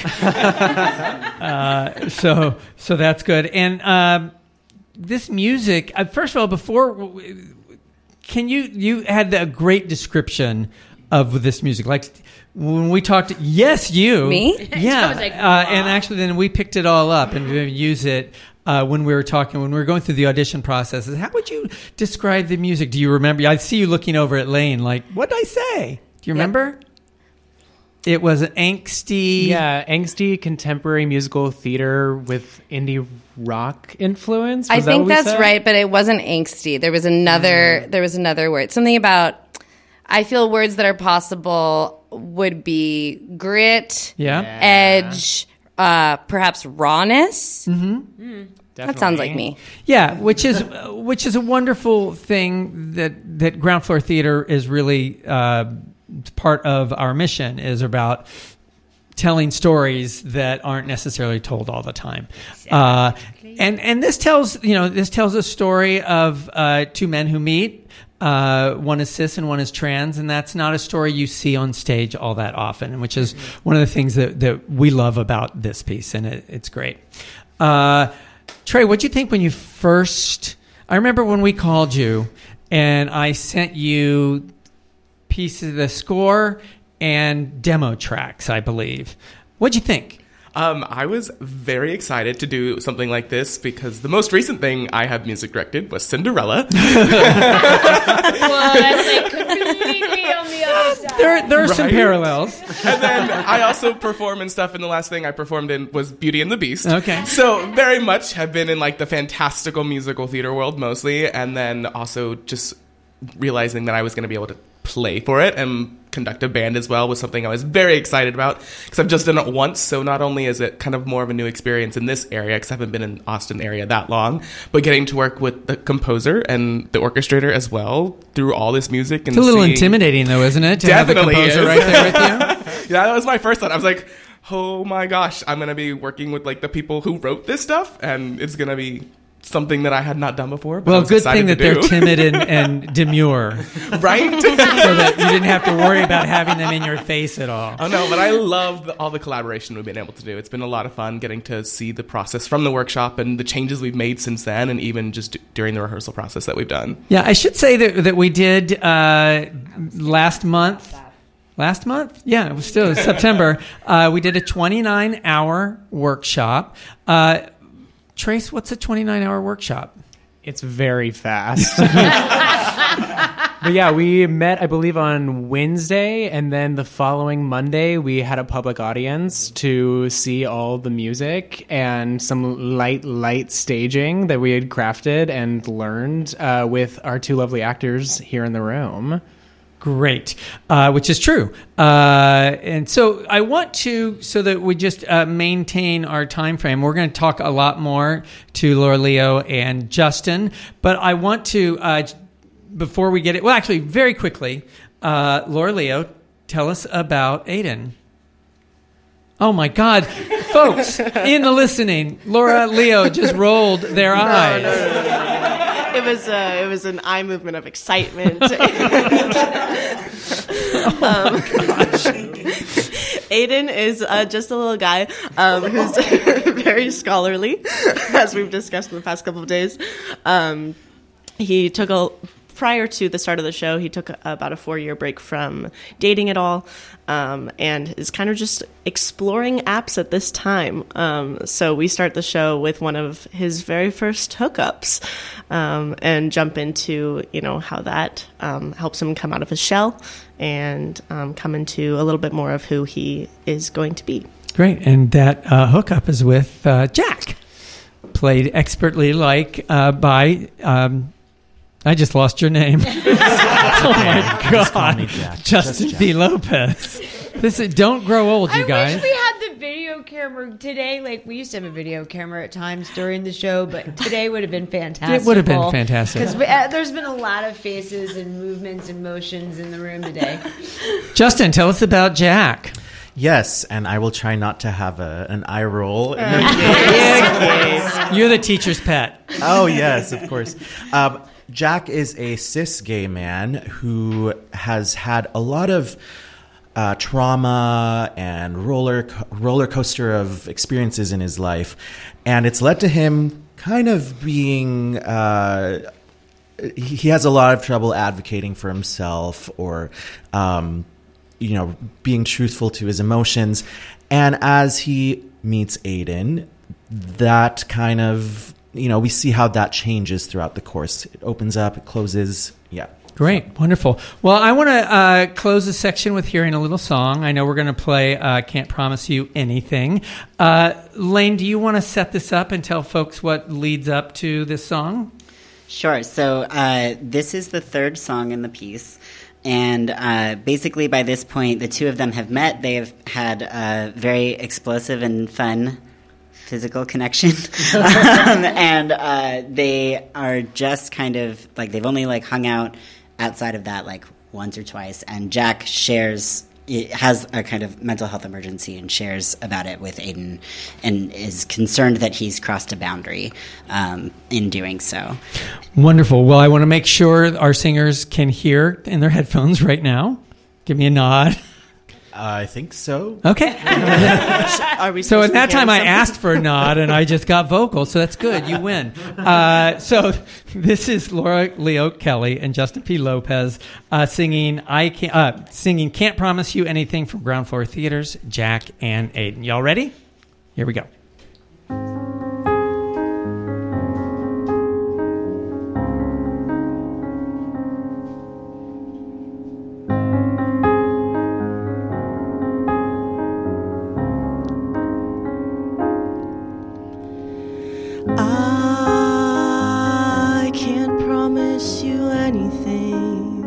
uh, so so that's good. And um, this music, uh, first of all, before, can you, you had a great description of this music, like when we talked, yes, you. Me? Yeah. I was like, uh, wow. and actually then we picked it all up and we use it uh, when we were talking, when we were going through the audition processes. How would you describe the music? Do you remember? I see you looking over at Lane like, what did I say? Do you remember? It was an angsty... Yeah, angsty contemporary musical theater with indie rock influence. I Was that think what we that's said? right, but it wasn't angsty. There was another. Mm. There was another word. Something about. I feel words that are possible would be grit, Yeah. edge, uh, perhaps rawness. Mm-hmm. That sounds like me. Yeah, which is uh, which is a wonderful thing that that Ground Floor Theater is really uh, part of our mission, is about telling stories that aren't necessarily told all the time. Uh, and and this tells you know this tells a story of uh, two men who meet. Uh, one is cis and one is trans, and that's not a story you see on stage all that often, which is one of the things that, that we love about this piece, and it, it's great. Uh, Trey, what'd you think when you first... I remember when we called you, and I sent you pieces of the score and demo tracks, I believe. What'd you think? Um, I was very excited to do something like this because the most recent thing I have music directed was Cinderella. Well, that's like completely on the other side. There, there are some Right? parallels. And then I also perform in stuff, and the last thing I performed in was Beauty and the Beast. Okay. So very much have been in like the fantastical musical theater world mostly, and then also just realizing that I was going to be able to play for it and conduct a band as well was something I was very excited about because I've just done it once. So not only is it kind of more of a new experience in this area because I haven't been in Austin area that long, but getting to work with the composer and the orchestrator as well through all this music. And It's a little seeing- intimidating, though, isn't it? To Definitely have the composer is. right there with you. Yeah, that was my first thought. I was like, oh my gosh, I'm going to be working with like the people who wrote this stuff, and it's going to be something that I had not done before. But I Well, was good excited thing that to they're do. timid and, and demure. Right? So that you didn't have to worry about having them in your face at all. Oh no, but I love the, all the collaboration we've been able to do. It's been a lot of fun getting to see the process from the workshop and the changes we've made since then, and even just d- during the rehearsal process that we've done. Yeah, I should say that that we did uh, last month. Last month? Yeah, it was still it was September. Uh, we did a twenty-nine hour workshop. Uh, Trace, what's a twenty-nine hour workshop? It's very fast. But yeah, we met, I believe, on Wednesday, and then the following Monday, we had a public audience to see all the music and some light, light staging that we had crafted and learned uh, with our two lovely actors here in the room. Great, uh, which is true. Uh, and so I want to, so that we just uh, maintain our time frame, we're going to talk a lot more to Laura Leo and Justin, but I want to, uh, before we get it, well, actually, very quickly, uh, Laura Leo, tell us about Aiden. Oh my God, folks, in the listening, Laura Leo just rolled their eyes. No, no, no, no, no. It was uh, it was an eye movement of excitement. um, Aiden is uh, just a little guy um, who's very scholarly, as we've discussed in the past couple of days. Um, he took a prior to the start of the show, he took about a four-year break from dating at all, um, and is kind of just exploring apps at this time. Um, so we start the show with one of his very first hookups, um, and jump into, you know, how that um, helps him come out of his shell and um, come into a little bit more of who he is going to be. Great, and that uh, hookup is with uh, Jack. played expertly like uh, by. Um, I just lost your name. Oh my Just call me God, Jack. Justin Just P. Jack. Lopez. This is, don't grow old, you I guys. wish we had the video camera today. Like we used to have a video camera at times during the show, but today would have been fantastic. It would have been fantastic. Because uh, there's been a lot of faces and movements and motions in the room today. Justin, tell us about Jack. Yes, and I will try not to have a, an eye roll. In the You're the teacher's pet. Oh, yes, of course. Um, Jack is a cis gay man who has had a lot of uh, trauma and roller co- roller coaster of experiences in his life, and it's led to him kind of being. Uh, he he has a lot of trouble advocating for himself, or um, you know, being truthful to his emotions. And as he meets Aiden, that kind of, you know, we see how that changes throughout the course. It opens up, it closes. Yeah. Great. Wonderful. Well, I want to uh, close this section with hearing a little song. I know we're going to play uh, Can't Promise You Anything. Uh, Lane, do you want to set this up and tell folks what leads up to this song? Sure. So uh, this is the third song in the piece. And uh, basically by this point, the two of them have met. They have had a very explosive and fun physical connection. um, and uh, they are just kind of, like, they've only, like, hung out outside of that, like, once or twice. And Jack shares, has a kind of mental health emergency and shares about it with Aiden and is concerned that he's crossed a boundary um, in doing so. Wonderful. Well, I want to make sure our singers can hear in their headphones right now. Give me a nod. I think so. Okay. Are we So supposed in to that be time, I hearing asked for a nod, and I just got vocal, so that's good. You win. Uh, so this is Laura Leo Kelly and Justin P. Lopez uh, singing "I Can't uh, singing Can't Promise You Anything" from Ground Floor Theater's Jack and Aiden. Y'all ready? Here we go. I can't promise you anything.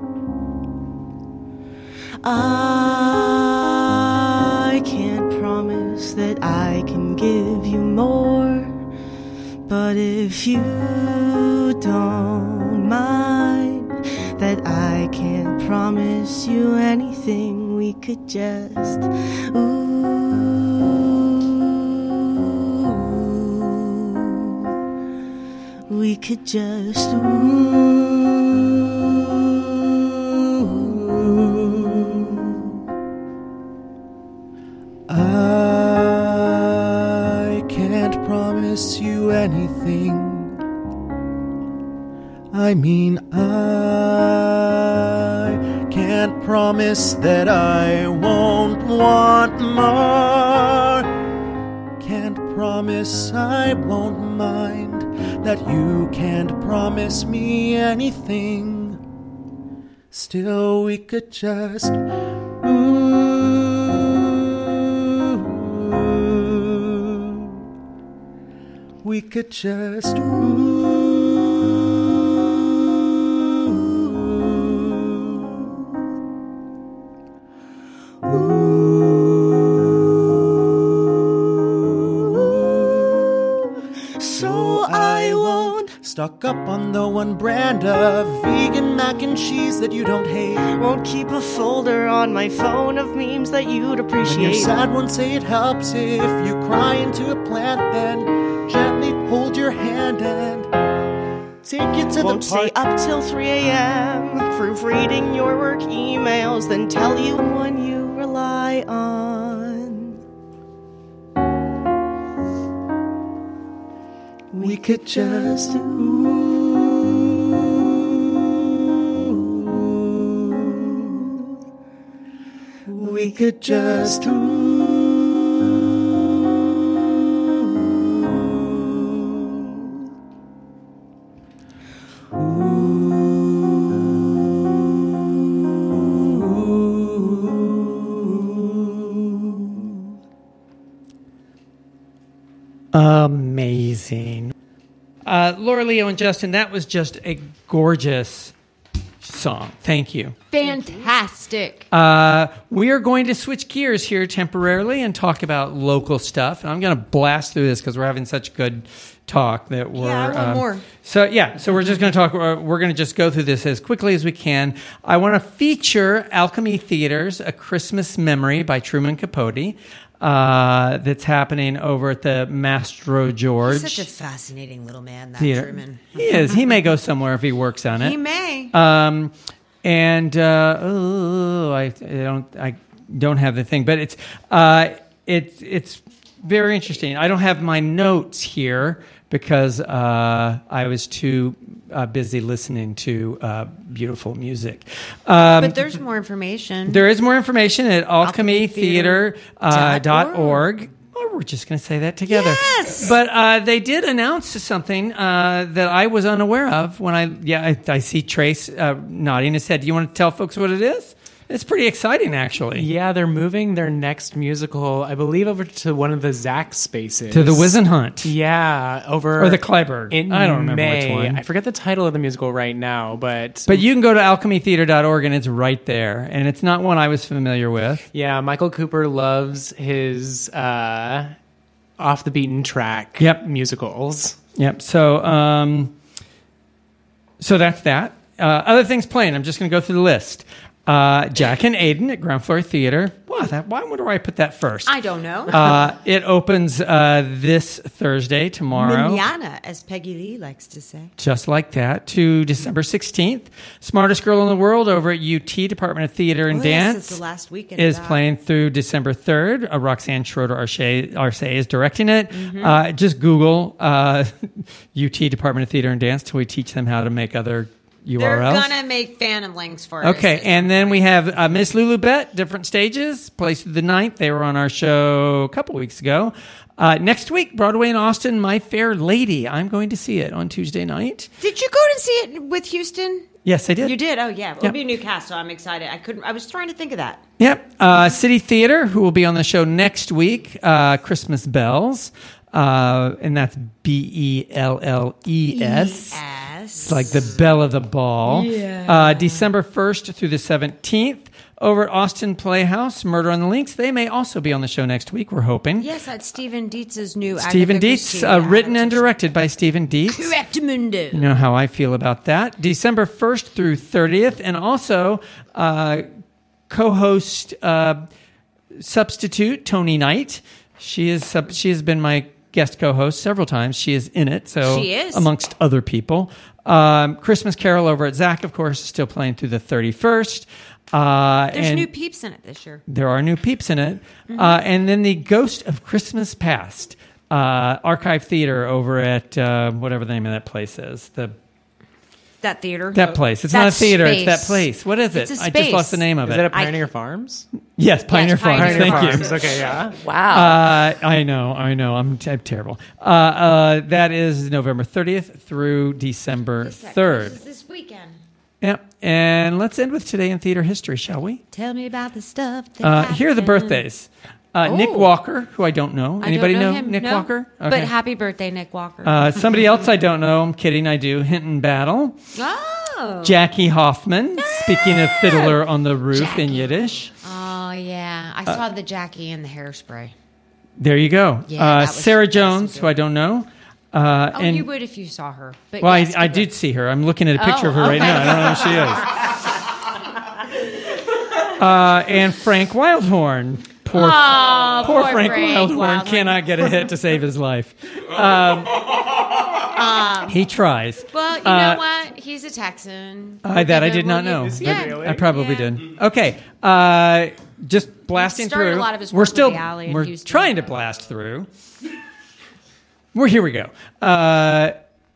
I can't promise that I can give you more. But if you don't mind that I can't promise you anything, we could just ooh. We could just ooh. I can't promise you anything. I mean, I can't promise that I won't want more. Can't promise I won't mind that you can't promise me anything. Still, we could just ooh, we could just ooh, ooh. So I won't Stock up on the one brand of vegan mac and cheese that you don't hate. Won't keep a folder on my phone of memes that you'd When you're appreciate. sad, won't say it helps if you cry into a plant. Then gently hold your hand and take you to Won't the stay park. up till three a.m. proofreading your work emails, then tell you one you rely on. We could just ooh, we could just Uh, Amazing. Uh, Laura, Leo, and Justin, that was just a gorgeous song. Thank you. Fantastic. Uh, we are going to switch gears here temporarily and talk about local stuff. And I'm going to blast through this because we're having such good talk that we're. Yeah, I want um, more. So yeah, so we're just going to talk. We're, we're going to just go through this as quickly as we can. I want to feature Alchemy Theater's "A Christmas Memory" by Truman Capote. Uh, that's happening over at the Mastro George. He's such a fascinating little man, that Theater. Truman. He is. He may go somewhere if he works on it. He may. Um, and uh, oh, I, I don't, I don't have the thing, but it's, uh, it's, it's very interesting. I don't have my notes here because uh, I was too uh, busy listening to uh, beautiful music. Um, But there's more information. there is more information at alchemy theater Theater dot org. Or we're just going to say that together. Yes! But uh, they did announce something uh, that I was unaware of when I, yeah, I, I see Trace uh, nodding his head. Do you want to tell folks what it is? It's pretty exciting, actually. Yeah, they're moving their next musical, I believe, over to one of the Zach spaces. To the Wizenhunt. Yeah, over Or the Kleiberg. in I don't remember May. which one. I forget the title of the musical right now, but But you can go to alchemy theater dot org and it's right there. And it's not one I was familiar with. yeah, Michael Cooper loves his uh, off the beaten track Yep. musicals. Yep. So, um, so that's that. Uh, other things playing. I'm just going to go through the list. Uh, Jack and Aiden at Ground Floor Theater. Wow, that, why would I put that first? I don't know. Uh, it opens uh, this Thursday, tomorrow. Manana, as Peggy Lee likes to say. Just like that, to December sixteenth. Smartest Girl in the World over at U T, Department of theater and Oh, yes, Dance. it's the last weekend Is of that. playing through December third. Uh, Roxanne Schroeder Arce, Arce is directing it. Mm-hmm. Uh, just Google uh, U T, Department of Theater and Dance till we teach them how to make other U R Ls. They're gonna make Phantom links for us. Okay, and then we have uh, Miss Lulu Bet, Different Stages, plays through the ninth. They were on our show a couple weeks ago. Uh, next week, Broadway in Austin, My Fair Lady. I'm going to see it on Tuesday night. Did you go to see it with Houston? Yes, I did. You did? Oh, yeah. It'll Yep. be a new cast, so I'm excited. I couldn't. I was trying to think of that. Yep. Uh, City Theater, who will be on the show next week, uh, Christmas Bells. Uh, and that's B E L L E S. Yes. It's like the bell of the ball. Yeah. Uh, December first through the seventeenth. Over at Austin Playhouse, Murder on the Links. They may also be on the show next week, we're hoping. Yes, that's Stephen Dietz's new. Stephen Agatha Dietz, Christie uh, written and adaptation. directed by Stephen Dietz. Correct, Mundo. You know how I feel about that. December first through thirtieth. And also uh, co-host uh, substitute Tony Knight. She is sub- she has been my guest co-host several times. She is in it. So She is. amongst other people. Um, Christmas Carol over at Zach, of course, is still playing through the thirty-first. Uh, There's and new peeps in it this year. there are new peeps in it. Mm-hmm. Uh, and then the Ghost of Christmas Past, uh, Archive Theater over at uh, whatever the name of that place is. The That theater. That place. It's That not a theater. space. It's that place. What is it? It's a I just lost the space. name of Is it. that at I- Pioneer Farms? yes, Pioneer Farms. Pioneer Thank Farms. you. Okay, yeah. Wow. Uh, I know, I know. I'm, t- I'm terrible. Uh, uh, that is November thirtieth through December third. This is this weekend. Yep. And let's end with Today in Theater History, shall we? Tell me about the stuff. That Uh, here are the happened. birthdays. Uh, Nick Oh. Walker, who I don't know. I don't Anybody know, him. Nick No. Walker? But Okay. happy birthday, Nick Walker. Uh, somebody else I don't know. I'm kidding. I do. Hinton Battle. oh. Jackie Hoffman. Speaking of Fiddler on the Roof in Yiddish. Oh yeah, I saw the Jackie and the hairspray. There you go. Yeah, uh, that was- Sarah that was Jones, good. who I don't know. Uh, Oh, and you would if you saw her. But well, yes, I, I keep did it. see her. I'm looking at a picture Oh, of her right okay. now. I don't know who she is. uh, and Frank Wildhorn. Poor, Aw, poor, poor Frank, Frank Wildhorn, Wildhorn. cannot get a hit to save his life. Um, he tries. Well, you Uh, know what? He's a Texan. Uh, that I We'll did give not him- know. we'll give- Yeah. Really? I probably Yeah. did. Okay, uh, just blasting started through. a lot of his we're work with still the Alley in we're Houston. trying to blast through. We're here. We go. Uh,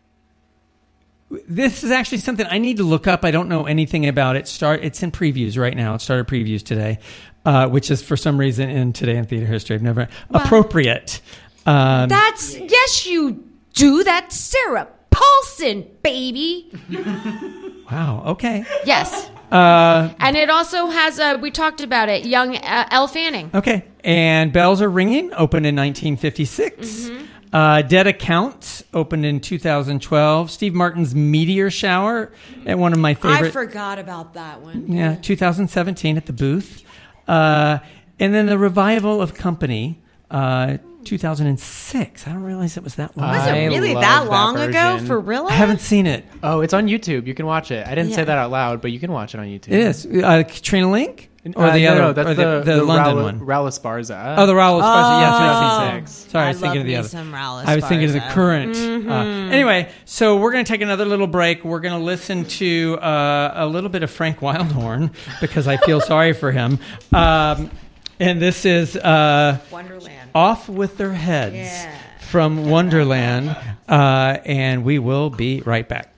this is actually something I need to look up. I don't know anything about it. Start. It's in previews right now. It started previews today, uh, which is for some reason in Today in Theater History. I've never appropriate. Um, That's yes, you do. That's Sarah Paulson, baby. wow. Okay. Yes, Uh, and it also has a. We talked about it. Young uh, Elle Fanning. Okay. And Bells Are Ringing opened in nineteen fifty-six. Mm-hmm. Uh, Dead Accounts opened in two thousand twelve. Steve Martin's Meteor Shower at one of my favorite. I forgot about that one. Yeah, two thousand seventeen at the Booth. Uh, and then the revival of Company, uh, two thousand six. I don't realize it was that long. Was it I really love that that long ago? version. For real? I haven't seen it. Oh, it's on YouTube. You can watch it. I didn't Yeah. say that out loud, but you can watch it on YouTube. It is. Uh, Katrina Link? Or Uh, the no, other? no, that's or the, the, the London Raul, one? Raul Esparza. Oh, the Raul Esparza. Yes, Oh. yes, yes. Sorry, I, I was thinking love of the me other. some Raul I was thinking of the Esparza. current. Mhm. Uh, anyway, so we're going to take another little break. We're going to listen to uh, a little bit of Frank Wildhorn because I feel sorry for him. Um, and this is uh, Wonderland. Off With Their Heads Yeah. from Wonderland. Uh, and we will be right back.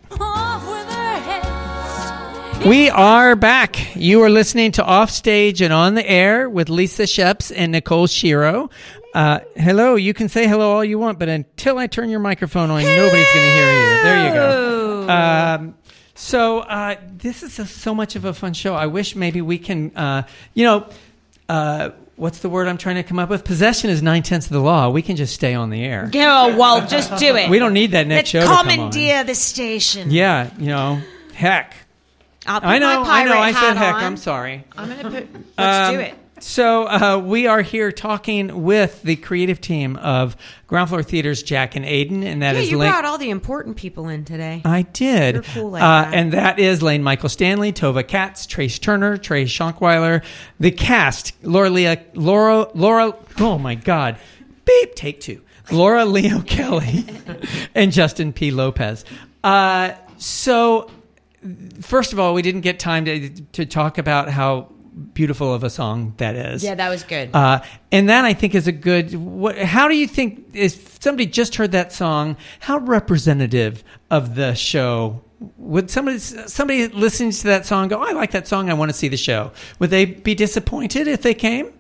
We are back. You are listening to Offstage and On the Air with Lisa Sheps and Nicole Shiro. Uh, hello. You can say hello all you want, but until I turn your microphone on, nobody's going to hear you. There you go. Um, so uh, this is a, so much of a fun show. I wish maybe we can, uh, you know, uh, what's the word I'm trying to come up with? Possession is nine-tenths of the law. We can just stay on the air. Yeah, well, just do it. We don't need that next Let's show to come on. commandeer the station. Yeah, you know, heck. I'll put I know, my I know. pirate I said hat heck. on. I'm sorry. I'm gonna put. Let's Um, do it. So uh, we are here talking with the creative team of Ground Floor Theater's Jack and Aiden, and that Yeah, is you Lane. brought all the important people in today. I did. You're cool like uh, that. And that is Lane Michael Stanley, Tova Katz, Trace Turner, Trey Schonkweiler, the cast, Laura Leah, Laura, Laura, oh my God, beep, take two. Laura Leo Kelly and Justin P. Lopez. Uh, so, first of all, we didn't get time to to talk about how beautiful of a song that is. Yeah, that was good. Uh, and that I think is a good. What, how do you think, if somebody just heard that song, how representative of the show would somebody somebody listening to that song go, oh, I like that song, I want to see the show? Would they be disappointed if they came?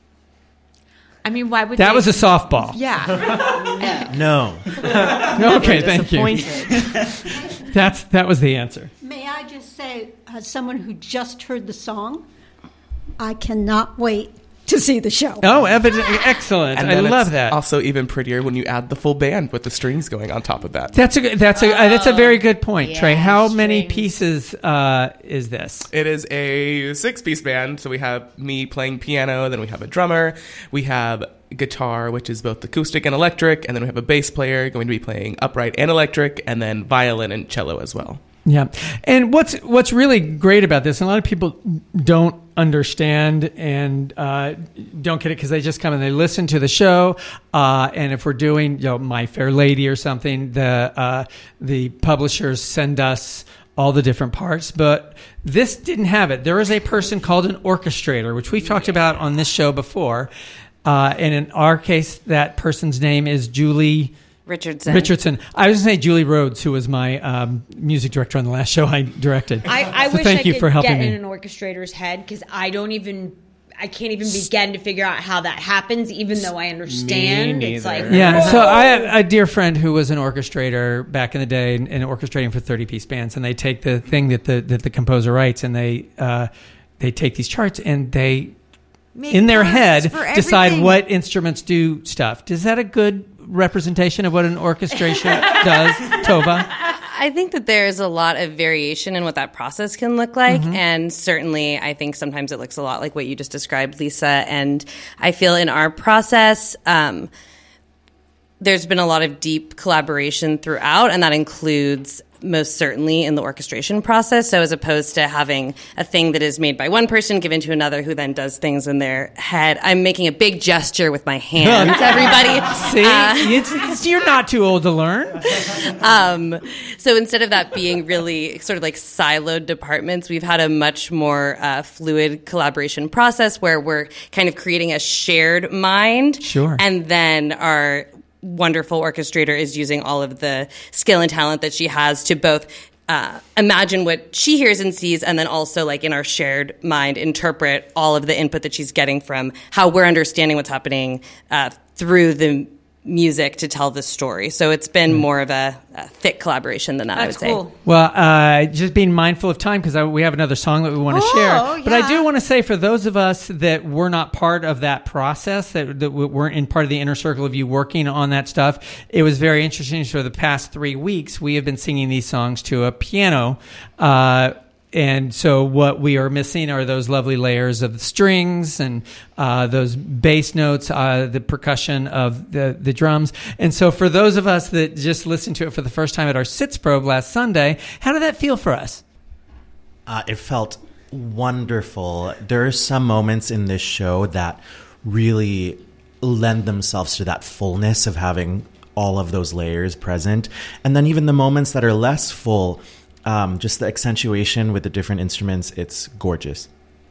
I mean, why would That they- was a softball. Yeah. No. Okay, thank you. That's that was the answer. May I just say, as someone who just heard the song, I cannot wait to see the show. Oh, evident, excellent! And I then love it's that. Also, even prettier when you add the full band with the strings going on top of that. That's a good- that's a uh, that's a very good point, yeah, Trey. How many strings. pieces uh, is this? It is a six-piece band, so we have me playing piano, then we have a drummer, we have guitar, which is both acoustic and electric, and then we have a bass player going to be playing upright and electric, and then violin and cello as well. Yeah, and what's what's really great about this, and a lot of people don't understand and uh, don't get it because they just come and they listen to the show. Uh, and if we're doing, you know, My Fair Lady or something, the uh, the publishers send us all the different parts, but this didn't have it. There is a person called an orchestrator, which we've talked about on this show before. Uh, and in our case, that person's name is Julie Richardson. Richardson. I was going to say Julie Rhodes, who was my um, music director on the last show I directed. I, I so wish thank I you could for helping get me. in an orchestrator's head because I don't even, I can't even begin to figure out how that happens, even though I understand. Me It's like, neither. Yeah, whoa. so I had a dear friend who was an orchestrator back in the day and, and orchestrating for thirty-piece bands, and they take the thing that the that the composer writes, and they uh, they take these charts and they Make in their parts head for decide everything. what instruments do stuff. Is that a good representation of what an orchestration does, Tova? I think that there's a lot of variation in what that process can look like. Mm-hmm. And certainly, I think sometimes it looks a lot like what you just described, Lisa. And I feel in our process, um, there's been a lot of deep collaboration throughout, and that includes most certainly in the orchestration process. So as opposed to having a thing that is made by one person given to another who then does things in their head, I'm making a big gesture with my hands, everybody. See, Uh, it's, it's, you're not too old to learn. um, so instead of that being really sort of like siloed departments, we've had a much more uh, fluid collaboration process where we're kind of creating a shared mind. Sure. And then our wonderful orchestrator is using all of the skill and talent that she has to both uh, imagine what she hears and sees, and then also, like in our shared mind, interpret all of the input that she's getting from how we're understanding what's happening uh, through the music to tell the story. So it's been more of a, a thick collaboration than that, That's I would cool. say. Well, uh, just being mindful of time because we have another song that we want to Oh, share. But I yeah. do want to say for those of us that were not part of that process, that, that weren't in part of the inner circle of you working on that stuff, it was very interesting. For the past three weeks, we have been singing these songs to a piano. Uh, And so what we are missing are those lovely layers of the strings and uh, those bass notes, uh, the percussion of the, the drums. And so for those of us that just listened to it for the first time at our Sits Probe last Sunday, how did that feel for us? Uh, it felt wonderful. There are some moments in this show that really lend themselves to that fullness of having all of those layers present. And then even the moments that are less full, Um, just the accentuation with the different instruments, it's gorgeous.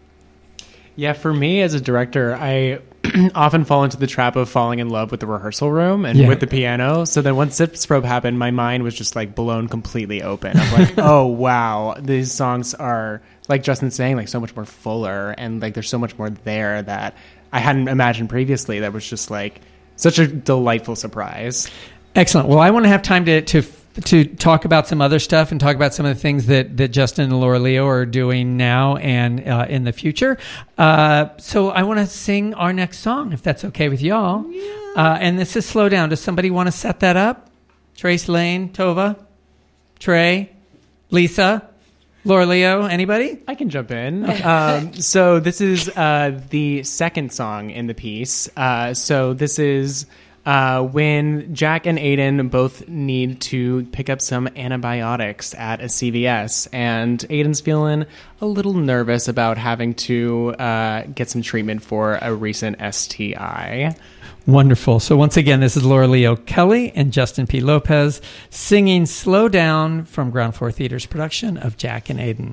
Yeah, for me as a director, I often fall into the trap of falling in love with the rehearsal room and Yeah. with the piano. So then once Sits Probe happened, my mind was just like blown completely open. I'm like, oh, wow, these songs are, like Justin's saying, like so much more fuller. And like there's so much more there that I hadn't imagined previously. That was just like such a delightful surprise. Excellent. Well, I want to have time to to to talk about some other stuff and talk about some of the things that, that Justin and Laura Leo are doing now and uh, in the future. Uh, so I want to sing our next song, if that's okay with y'all. Yeah. Uh, and this is Slow Down. Does somebody want to set that up? Trace Lane, Tova, Trey, Lisa, Laura Leo, anybody? I can jump in. um, so this is uh, the second song in the piece. Uh, so this is... Uh, when Jack and Aiden both need to pick up some antibiotics at a C V S, and Aiden's feeling a little nervous about having to uh, get some treatment for a recent S T I. Wonderful. So once again, this is Laura Leo Kelly and Justin P. Lopez singing Slow Down from Ground Floor Theater's production of Jack and Aiden.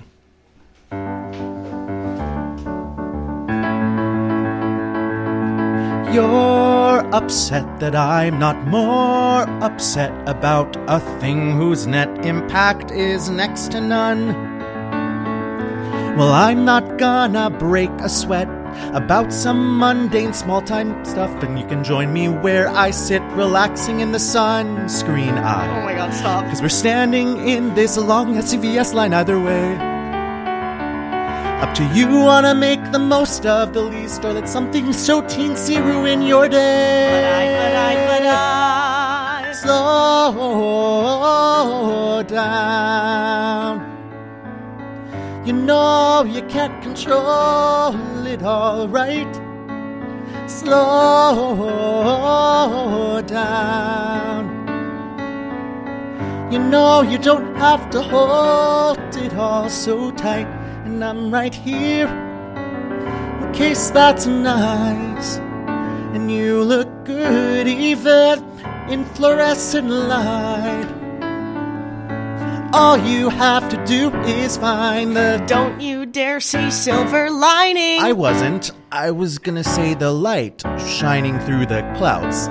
You're upset that I'm not more upset about a thing whose net impact is next to none. Well, I'm not gonna break a sweat about some mundane small-time stuff, and you can join me where I sit relaxing in the sunscreen eye. Oh my god, stop. Because we're standing in this long S C V S line either way. Up to you, wanna make the most of the least, or let something so teensy ruin your day. But I, but I, but I. Slow down. You know you can't control it all, right? Slow down. You know you don't have to hold it all so tight. And I'm right here, in case that's nice. And you look good even in fluorescent light. All you have to do is find the... Don't you dare say silver lining. I wasn't. I was gonna say the light shining through the clouds.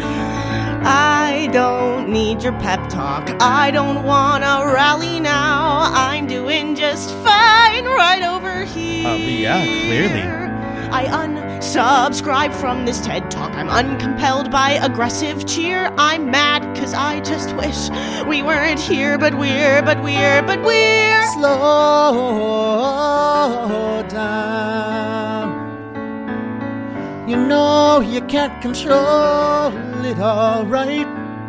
I don't need your pep talk. I don't wanna rally now. I'm doing just fine right over here. Uh, yeah, clearly. I unsubscribe from this TED Talk. I'm uncompelled by aggressive cheer. I'm mad cause I just wish we weren't here. But we're, but we're, but we're Slow down. You know you can't control it all, right?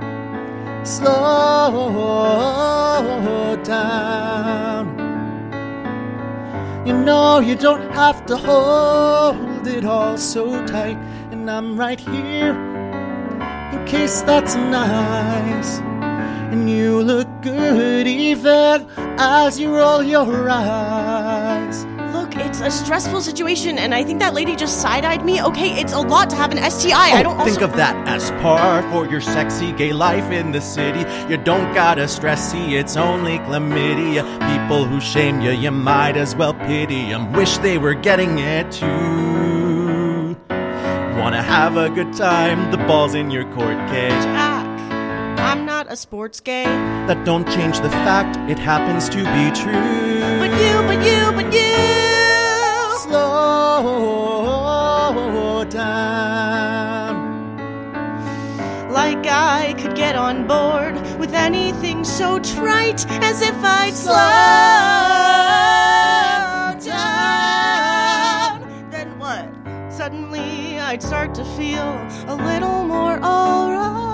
Slow down. You know you don't have to hold it all so tight. And I'm right here, in case that's nice. And you look good even as you roll your eyes. Look, it's a stressful situation, and I think that lady just side-eyed me. Okay, it's a lot to have an S T I. Oh, I don't think also... of that as par for your sexy gay life in the city. You don't gotta stress, see, it's only chlamydia. People who shame you, you might as well pity them. Wish they were getting it too. Wanna have a good time, the ball's in your court cage. Jack, I'm not a sports gay. That don't change the fact it happens to be true. But you, but you, but you Slow down. get on board with anything so trite as if I'd slow down. Then what? Suddenly I'd start to feel a little more alright.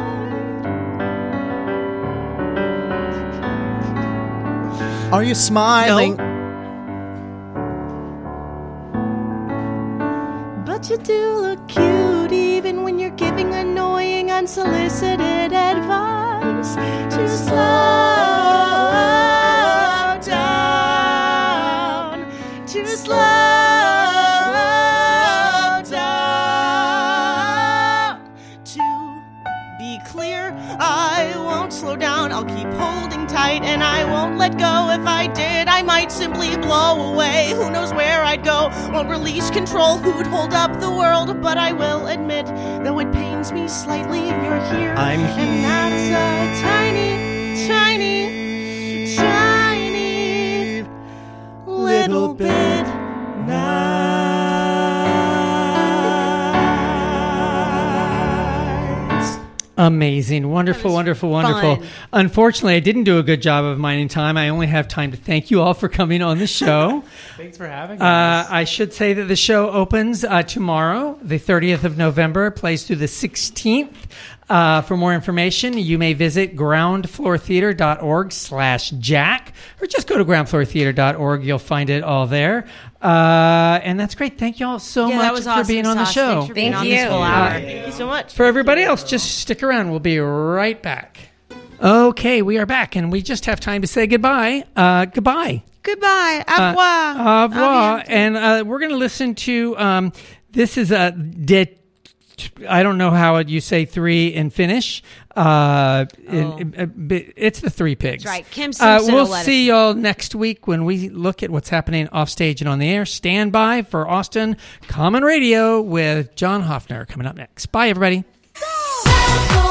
Are you smiling? No. But you do look cute even when you're giving annoying, unsolicited advice. To slow down, to slow down. To be clear, I won't slow down. I'll keep holding tight and I won't let go. If I did, I might simply blow away. Who knows where I'd go? Won't release control. Who'd hold up the world? But I will admit, though it pains me slightly, you're here. I'm here. And that's a tiny, tiny, tiny little bit nice. Amazing. Wonderful, wonderful, wonderful. fun. Unfortunately, I didn't do a good job of minding time. I only have time to thank you all for coming on the show. Thanks for having Uh, us. I should say that the show opens uh, tomorrow, the thirtieth of November, plays through the sixteenth. Uh, for more information, you may visit groundfloortheater.org slash Jack, or just go to groundfloortheater dot org. You'll find it all there. Uh, and that's great. Thank you all so Yeah, much that was for awesome, being on the Sauce. show. Thanks for being Thank on you. this whole hour. Thank you so much. For everybody else, just stick around. We'll be right back. Okay, we are back, and we just have time to say goodbye. Uh, goodbye. Goodbye. Au Uh, revoir. Au revoir. And uh, we're going to listen to, um, this is a, de, I don't know how you say three in Finnish. Uh, in- in- it's the Three Pigs. That's right. Kim Uh, Simpson we'll will let us see y'all next week when we look at what's happening off stage and on the air. Stand by for Austin Common Radio with John Hoffner coming up next. Bye, everybody. Go!